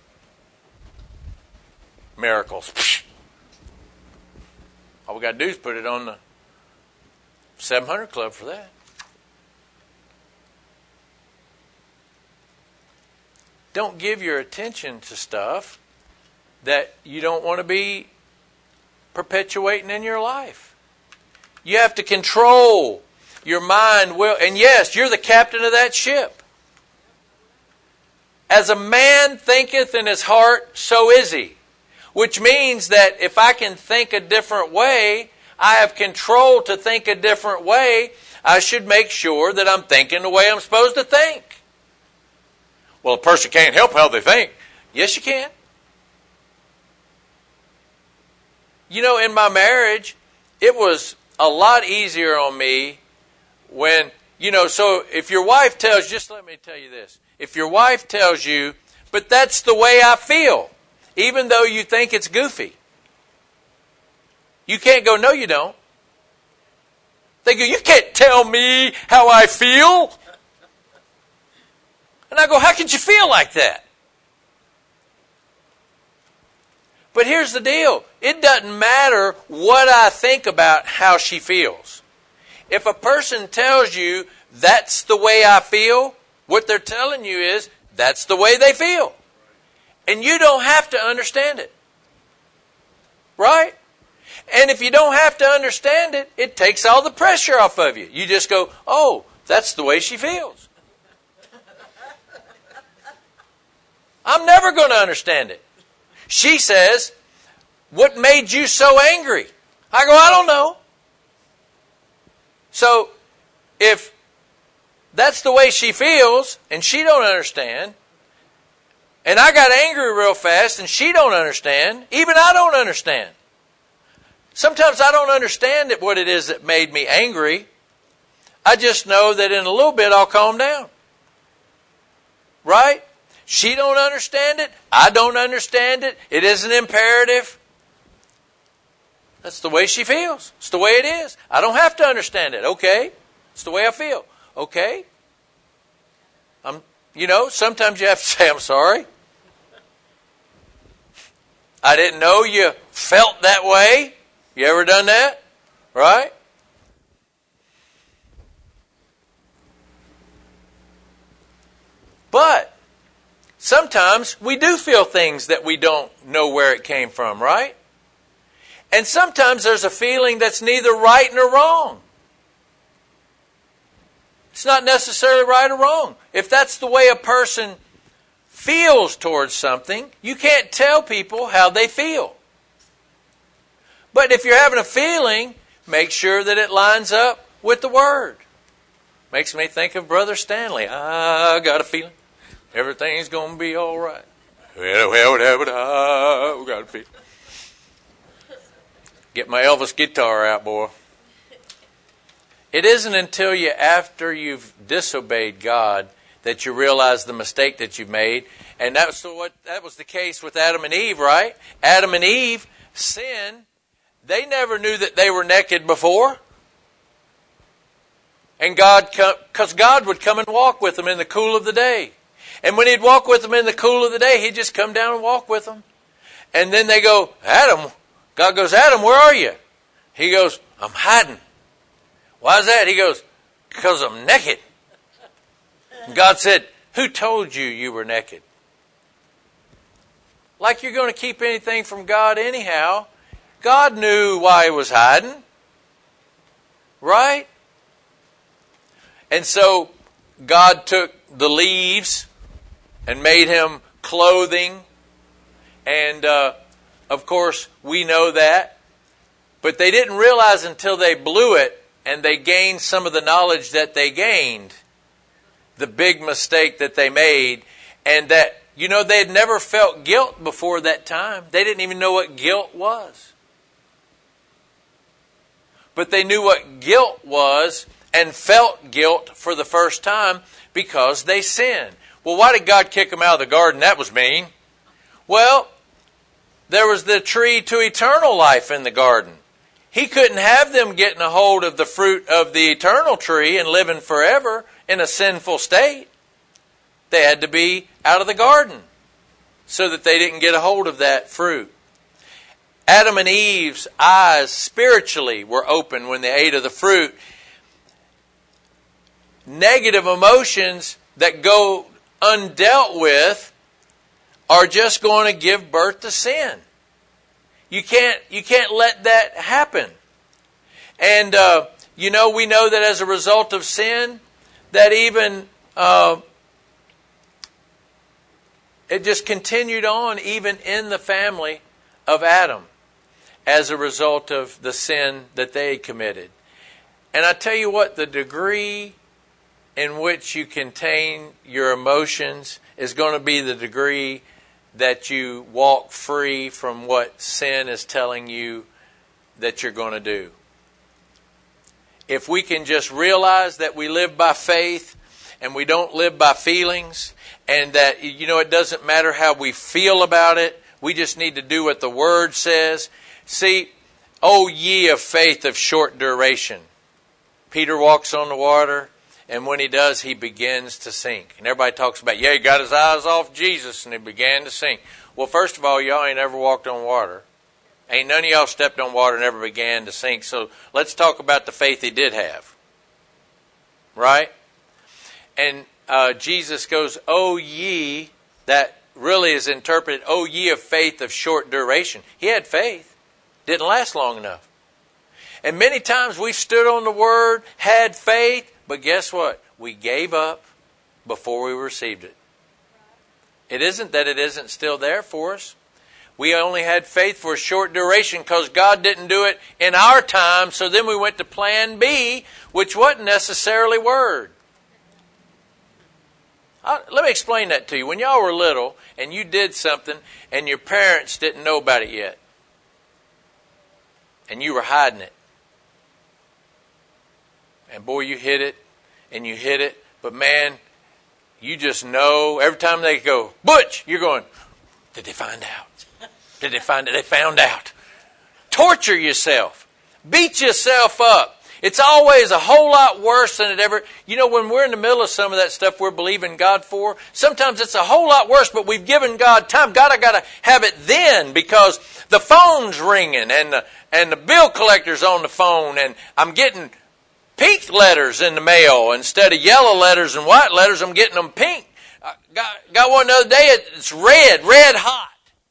Miracles. All we got to do is put it on the seven hundred Club for that. Don't give your attention to stuff that you don't want to be perpetuating in your life. You have to control your mind will, and yes, you're the captain of that ship. As a man thinketh in his heart, so is he. Which means that if I can think a different way, I have control to think a different way, I should make sure that I'm thinking the way I'm supposed to think. Well, a person can't help how they think. Yes, you can. You know, in my marriage, it was a lot easier on me when, you know, so if your wife tells, just let me tell you this. If your wife tells you, but that's the way I feel, even though you think it's goofy, you can't go, no, you don't. They go, you can't tell me how I feel. And I go, how could you feel like that? But here's the deal. It doesn't matter what I think about how she feels. If a person tells you, that's the way I feel, What they're telling you is that's the way they feel. And you don't have to understand it. Right? And if you don't have to understand it, it takes all the pressure off of you. You just go, oh, that's the way she feels. I'm never going to understand it. She says, what made you so angry? I go, I don't know. So, if that's the way she feels, and she don't understand, and I got angry real fast, and she don't understand, even I don't understand. Sometimes I don't understand it, what it is that made me angry. I just know that in a little bit I'll calm down. Right? She don't understand it. I don't understand it. It isn't imperative. That's the way she feels. It's the way it is. I don't have to understand it. Okay. It's the way I feel. Okay. I'm, you know, sometimes you have to say, I'm sorry. I didn't know you felt that way. You ever done that? Right? But sometimes we do feel things that we don't know where it came from, right? And sometimes there's a feeling that's neither right nor wrong. It's not necessarily right or wrong. If that's the way a person feels towards something, you can't tell people how they feel. But if you're having a feeling, make sure that it lines up with the Word. Makes me think of Brother Stanley. I got a feeling everything's going to be all right. Well, well, well, well, I got a feeling. Get my Elvis guitar out, boy. It isn't until you, after you've disobeyed God, that you realize the mistake that you've made. And that was, what, that was the case with Adam and Eve, right? Adam and Eve sinned. They never knew that they were naked before. And God, because God would come and walk with them in the cool of the day. And when He'd walk with them in the cool of the day, He'd just come down and walk with them. And then they go, Adam, God goes, Adam, where are you? He goes, I'm hiding. Why is that? He goes, because I'm naked. And God said, who told you you were naked? Like you're going to keep anything from God anyhow. God knew why He was hiding. Right? And so God took the leaves and made him clothing. And uh, of course, we know that. But they didn't realize until they blew it and they gained some of the knowledge that they gained, the big mistake that they made. And that, you know, they had never felt guilt before that time. They didn't even know what guilt was. But they knew what guilt was and felt guilt for the first time because they sinned. Well, why did God kick them out of the garden? That was mean. Well, there was the tree to eternal life in the garden. He couldn't have them getting a hold of the fruit of the eternal tree and living forever in a sinful state. They had to be out of the garden so that they didn't get a hold of that fruit. Adam and Eve's eyes spiritually were open when they ate of the fruit. Negative emotions that go undealt with are just going to give birth to sin. You can't, you can't let that happen. And, uh, you know, we know that as a result of sin, that even, uh, it just continued on even in the family of Adam as a result of the sin that they committed. And I tell you what, the degree in which you contain your emotions is going to be the degree that you walk free from what sin is telling you that you're going to do. If we can just realize that we live by faith and we don't live by feelings, and that, you know, it doesn't matter how we feel about it, we just need to do what the Word says. See, O ye of faith of short duration. Peter walks on the water, and when he does, he begins to sink. And everybody talks about, yeah, he got his eyes off Jesus, and he began to sink. Well, first of all, y'all ain't ever walked on water. Ain't none of y'all stepped on water and ever began to sink. So let's talk about the faith he did have. Right? And uh, Jesus goes, "O ye," that really is interpreted, "O ye of faith of short duration." He had faith. Didn't last long enough. And many times we stood on the Word, had faith, but guess what? We gave up before we received it. It isn't that it isn't still there for us. We only had faith for a short duration because God didn't do it in our time, so then we went to plan B, which wasn't necessarily Word. I, let me explain that to you. When y'all were little and you did something and your parents didn't know about it yet, and you were hiding it, and boy, you hid it, and you hid it. But man, you just know, every time they go, "Butch," you're going, "Did they find out? Did they find it? They found out." Torture yourself. Beat yourself up. It's always a whole lot worse than it ever... You know, when we're in the middle of some of that stuff we're believing God for, sometimes it's a whole lot worse, but we've given God time. God, I got to have it then because the phone's ringing and the, and the bill collector's on the phone and I'm getting pink letters in the mail instead of yellow letters and white letters. I'm getting them pink. I got, got one the other day. It's red, red hot.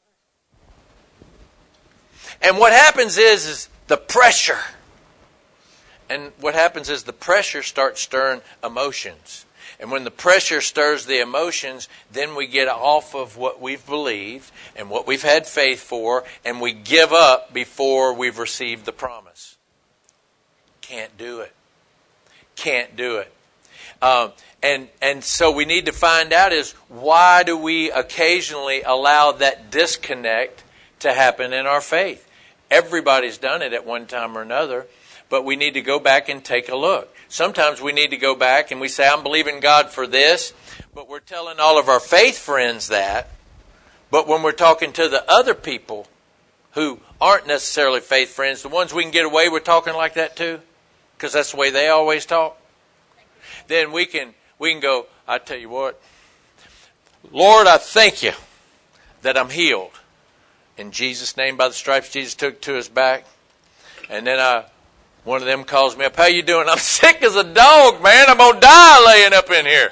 And what happens is, is the pressure. And what happens is the pressure starts stirring emotions. And when the pressure stirs the emotions, then we get off of what we've believed and what we've had faith for, and we give up before we've received the promise. Can't do it. Can't do it. Um, and, and so we need to find out is why do we occasionally allow that disconnect to happen in our faith? Everybody's done it at one time or another, but we need to go back and take a look. Sometimes we need to go back and we say, "I'm believing God for this," but we're telling all of our faith friends that. But when we're talking to the other people who aren't necessarily faith friends, the ones we can get away with talking like that too, because that's the way they always talk, then we can we can go, "I tell you what, Lord, I thank you that I'm healed. In Jesus' name, by the stripes Jesus took to his back." And then I, one of them calls me up, "How you doing?" "I'm sick as a dog, man. I'm going to die laying up in here."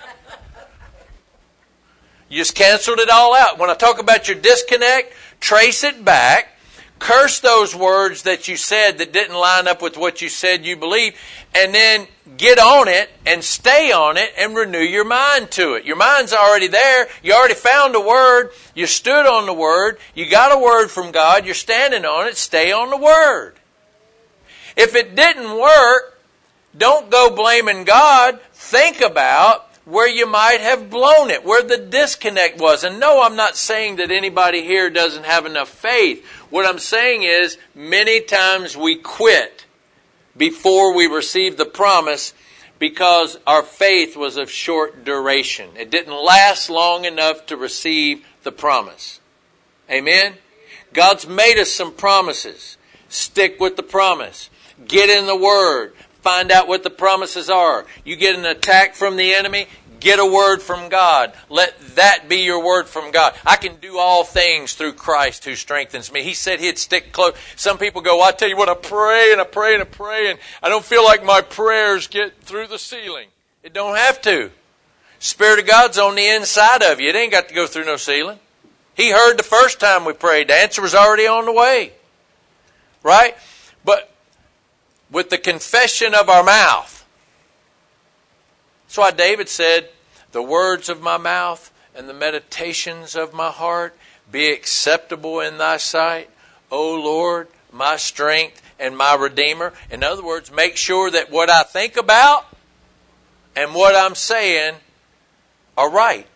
You just canceled it all out. When I talk about your disconnect, trace it back. Curse those words that you said that didn't line up with what you said you believe, and then get on it and stay on it and renew your mind to it. Your mind's already there. You already found a word. You stood on the word. You got a word from God. You're standing on it. Stay on the word. If it didn't work, don't go blaming God. Think about where you might have blown it, where the disconnect was. And no, I'm not saying that anybody here doesn't have enough faith. What I'm saying is, many times we quit before we receive the promise because our faith was of short duration. It didn't last long enough to receive the promise. Amen? God's made us some promises. Stick with the promise. Get in the Word. Find out what the promises are. You get an attack from the enemy, get a word from God. Let that be your word from God. I can do all things through Christ who strengthens me. He said he'd stick close. Some people go, "Well, I tell you what, I pray and I pray and I pray and I don't feel like my prayers get through the ceiling." It don't have to. Spirit of God's on the inside of you. It ain't got to go through no ceiling. He heard the first time we prayed. The answer was already on the way. Right? But with the confession of our mouth. That's why David said, "The words of my mouth and the meditations of my heart be acceptable in thy sight, O Lord, my strength and my Redeemer." In other words, make sure that what I think about and what I'm saying are right.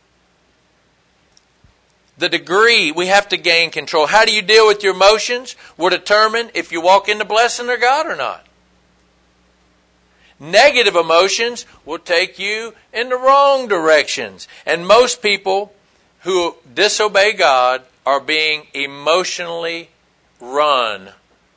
The degree, we have to gain control. How do you deal with your emotions will determine if you walk in the blessing of God or not. Negative emotions will take you in the wrong directions. And most people who disobey God are being emotionally run.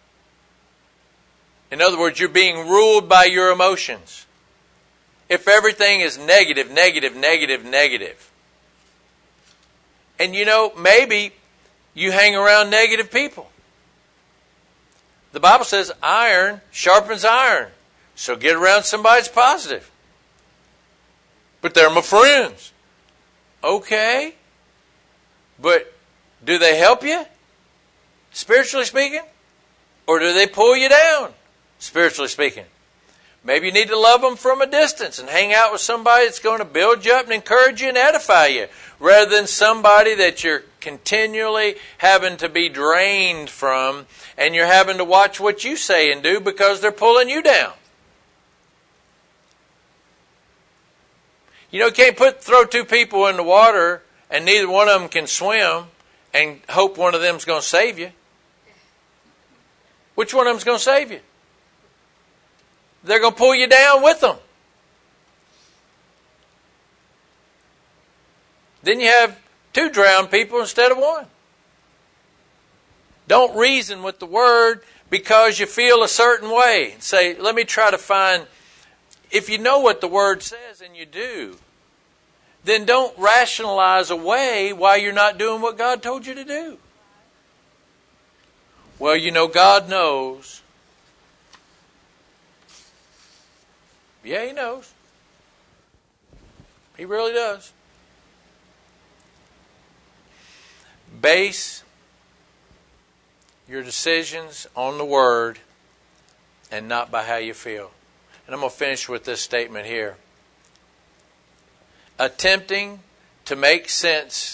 In other words, you're being ruled by your emotions. If everything is negative, negative, negative, negative. And you know, maybe you hang around negative people. The Bible says iron sharpens iron. So get around somebody that's positive. But they're my friends. Okay. But do they help you, spiritually speaking? Or do they pull you down, spiritually speaking? Maybe you need to love them from a distance and hang out with somebody that's going to build you up and encourage you and edify you, rather than somebody that you're continually having to be drained from and you're having to watch what you say and do because they're pulling you down. You know, you can't put throw two people in the water and neither one of them can swim and hope one of them's going to save you. Which one of them's going to save you? They're going to pull you down with them. Then you have two drowned people instead of one. Don't reason with the Word because you feel a certain way. Say, let me try to find... If you know what the Word says and you do, then don't rationalize away why you're not doing what God told you to do. Well, you know, God knows. Yeah, He knows. He really does. Base your decisions on the Word and not by how you feel. And I'm going to finish with this statement here. Attempting to make sense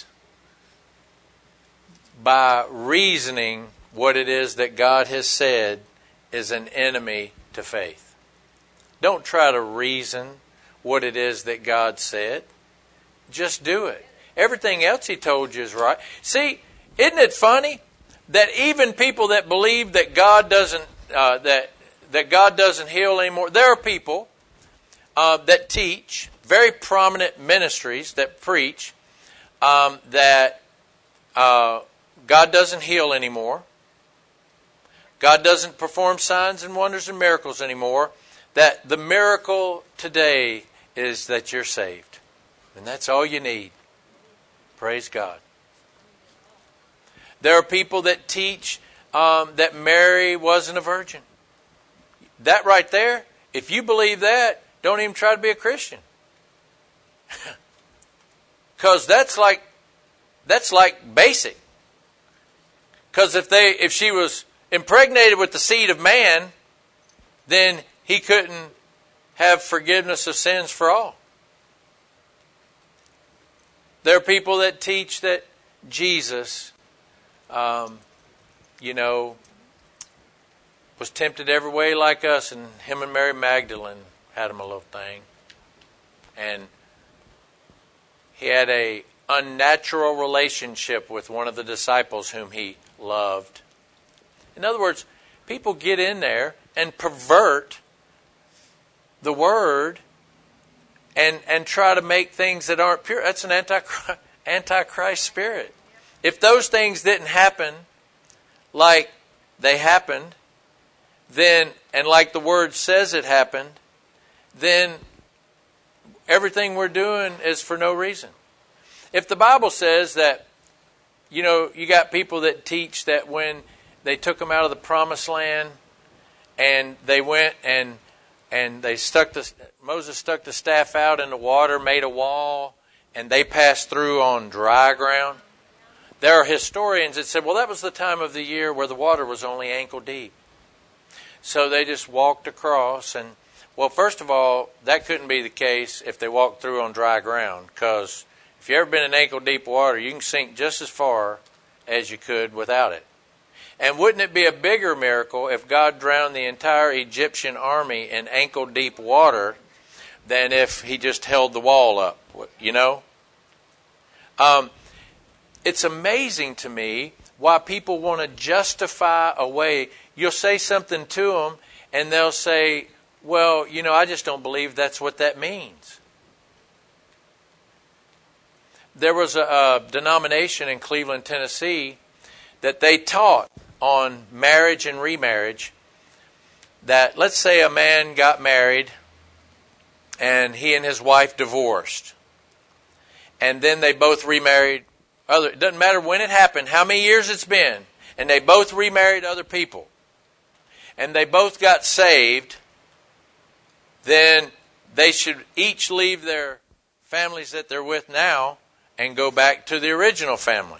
by reasoning what it is that God has said is an enemy to faith. Don't try to reason what it is that God said. Just do it. Everything else He told you is right. See, isn't it funny that even people that believe that God doesn't uh, that that God doesn't heal anymore, there are people uh, that teach, very prominent ministries that preach um, that uh, God doesn't heal anymore. God doesn't perform signs and wonders and miracles anymore. That the miracle today is that you're saved. And that's all you need. Praise God. There are people that teach um, that Mary wasn't a virgin. That right there, if you believe that, don't even try to be a Christian. Because that's like that's like basic. Because if they if she was impregnated with the seed of man, then He couldn't have forgiveness of sins for all. There are people that teach that Jesus, um, you know, was tempted every way like us, and him and Mary Magdalene had him a little thing. And he had a unnatural relationship with one of the disciples whom he loved. In other words, people get in there and pervert the Word and and try to make things that aren't pure. That's an antichrist, antichrist spirit. If those things didn't happen like they happened, then, and like the Word says it happened, then everything we're doing is for no reason. If the Bible says that, you know, you got people that teach that when they took them out of the promised land and they went and and they stuck the Moses stuck the staff out in the water, made a wall, and they passed through on dry ground. There are historians that said, well, that was the time of the year where the water was only ankle deep. So they just walked across. And, well, first of all, that couldn't be the case if they walked through on dry ground. Because if you've ever been in ankle deep water, you can sink just as far as you could without it. And wouldn't it be a bigger miracle if God drowned the entire Egyptian army in ankle deep water than if He just held the wall up, you know? Um, it's amazing to me why people want to justify away. You'll say something to them and they'll say, well, you know, I just don't believe that's what that means. There was a, a denomination in Cleveland, Tennessee, that they taught on marriage and remarriage, that let's say a man got married and he and his wife divorced, and then they both remarried other, it doesn't matter when it happened, how many years it's been, and they both remarried other people, and they both got saved, then they should each leave their families that they're with now and go back to the original family.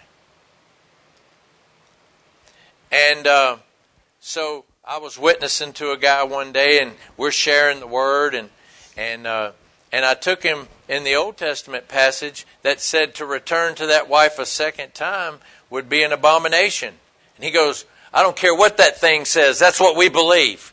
And uh, so I was witnessing to a guy one day, and we're sharing the word, and and uh, and I took him in the Old Testament passage that said to return to that wife a second time would be an abomination. And he goes, I don't care what that thing says. That's what we believe.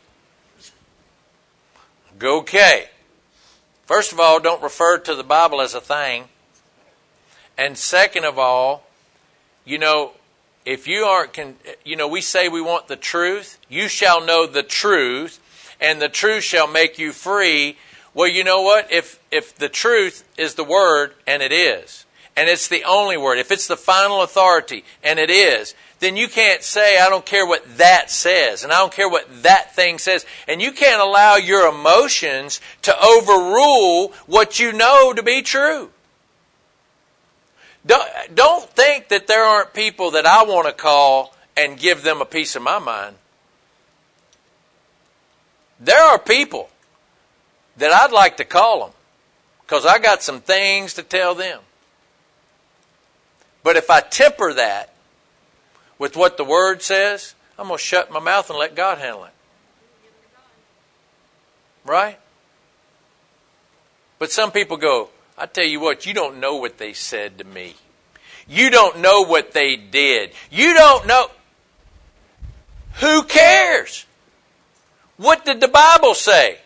Okay. First of all, don't refer to the Bible as a thing. And second of all, you know, if you aren't, con- you know, we say we want the truth. You shall know the truth, and the truth shall make you free. Well, you know what? If if the truth is the Word, and it is, and it's the only Word, if it's the final authority, and it is, then you can't say, I don't care what that says, and I don't care what that thing says. And you can't allow your emotions to overrule what you know to be true. Don't, don't think that there aren't people that I want to call and give them a piece of my mind. There are people that I'd like to call them because I got some things to tell them. But if I temper that with what the Word says, I'm going to shut my mouth and let God handle it. Right? But some people go, I tell you what, you don't know what they said to me. You don't know what they did. You don't know. Who cares? What did the Bible say?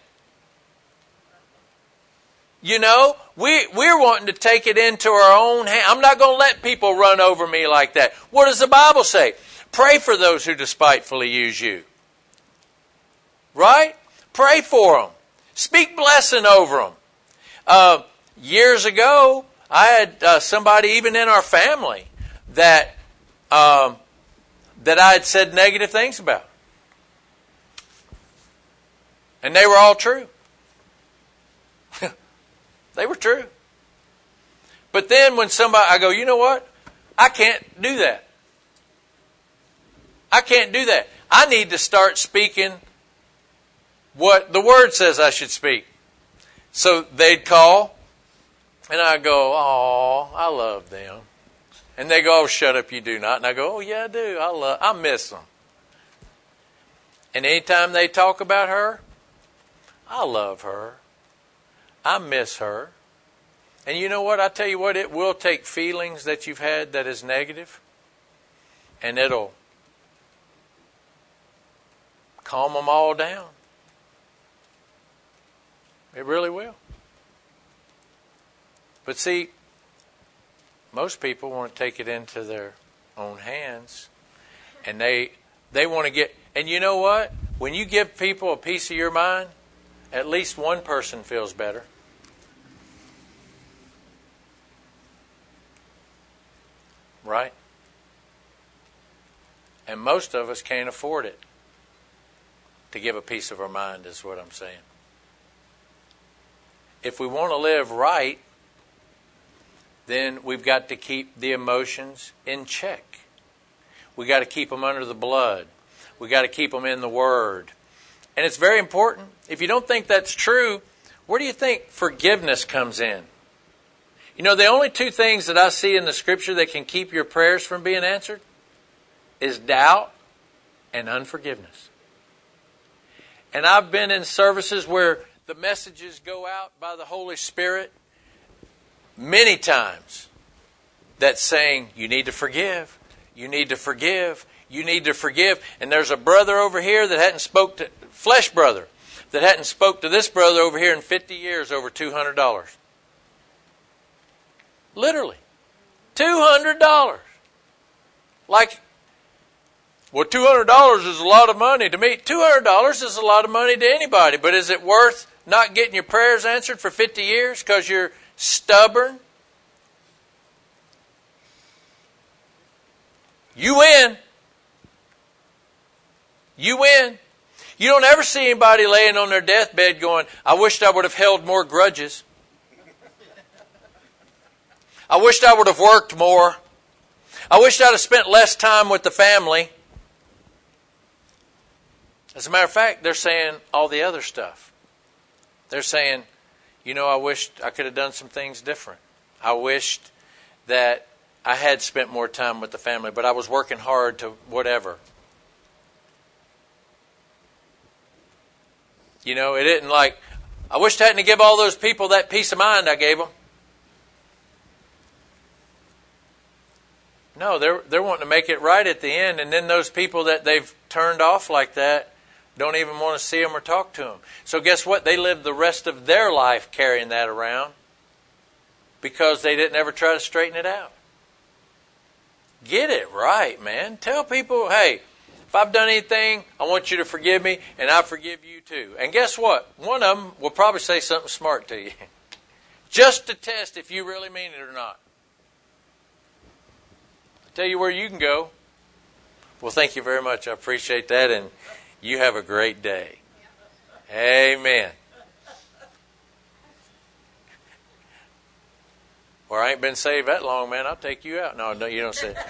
You know, we, we're wanting to take it into our own hand. I'm not going to let people run over me like that. What does the Bible say? Pray for those who despitefully use you. Right? Pray for them. Speak blessing over them. Uh, years ago, I had uh, somebody even in our family that um, that I had said negative things about. And they were all true. They were true. But then when somebody, I go, you know what? I can't do that. I can't do that. I need to start speaking what the Word says I should speak. So they'd call, and I'd go, oh, I love them. And they go, oh, shut up, you do not. And I go, oh, yeah, I do. I love, I miss them. And anytime they talk about her, I love her. I miss her. And you know what? I tell you what, it will take feelings that you've had that is negative, and it'll calm them all down. It really will. But see, most people want to take it into their own hands, and they they want to get, and you know what? When you give people a piece of your mind, at least one person feels better. Right? And most of us can't afford it to give a piece of our mind, is what I'm saying. If we want to live right, then we've got to keep the emotions in check. We've got to keep them under the blood. We've got to keep them in the Word. And it's very important. If you don't think that's true, where do you think forgiveness comes in? You know, the only two things that I see in the Scripture that can keep your prayers from being answered is doubt and unforgiveness. And I've been in services where the messages go out by the Holy Spirit many times that's saying, you need to forgive, you need to forgive, you need to forgive. And there's a brother over here that hadn't spoke to, flesh brother, that hadn't spoke to this brother over here in fifty years over two hundred dollars. Literally. two hundred dollars. Like, well, two hundred dollars is a lot of money to me. two hundred dollars is a lot of money to anybody. But is it worth not getting your prayers answered for fifty years because you're stubborn? You win. You win. You don't ever see anybody laying on their deathbed going, I wished I would have held more grudges. I wished I would have worked more. I wished I'd have spent less time with the family. As a matter of fact, they're saying all the other stuff. They're saying, you know, I wished I could have done some things different. I wished that I had spent more time with the family, but I was working hard to whatever. You know, it isn't like, I wished I hadn't give all those people that peace of mind I gave them. No, they're they're wanting to make it right at the end, and then those people that they've turned off like that don't even want to see them or talk to them. So guess what? They live the rest of their life carrying that around because they didn't ever try to straighten it out. Get it right, man. Tell people, hey, if I've done anything, I want you to forgive me, and I forgive you too. And guess what? One of them will probably say something smart to you. Just to test if you really mean it or not. I'll tell you where you can go. Well, thank you very much. I appreciate that, and you have a great day. Amen. Well, I ain't been saved that long, man. I'll take you out. No, no, you don't say it.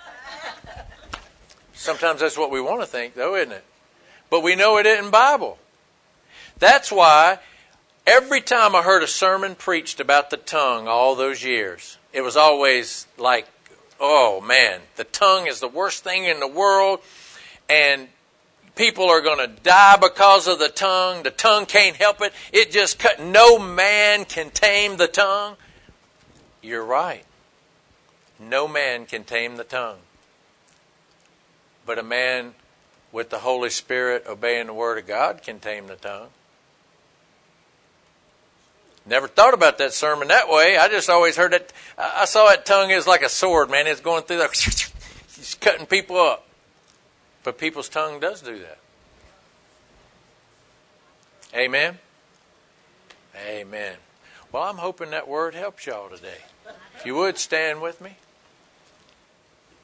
Sometimes that's what we want to think, though, isn't it? But we know it isn't Bible. That's why every time I heard a sermon preached about the tongue all those years, it was always like, oh, man, the tongue is the worst thing in the world, and people are going to die because of the tongue. The tongue can't help it. It just cut. No man can tame the tongue. You're right. No man can tame the tongue. But a man with the Holy Spirit obeying the Word of God can tame the tongue. Never thought about that sermon that way. I just always heard that. I saw that tongue is like a sword, man. It's going through there. It's cutting people up. But people's tongue does do that. Amen? Amen. Well, I'm hoping that word helps y'all today. If you would, stand with me.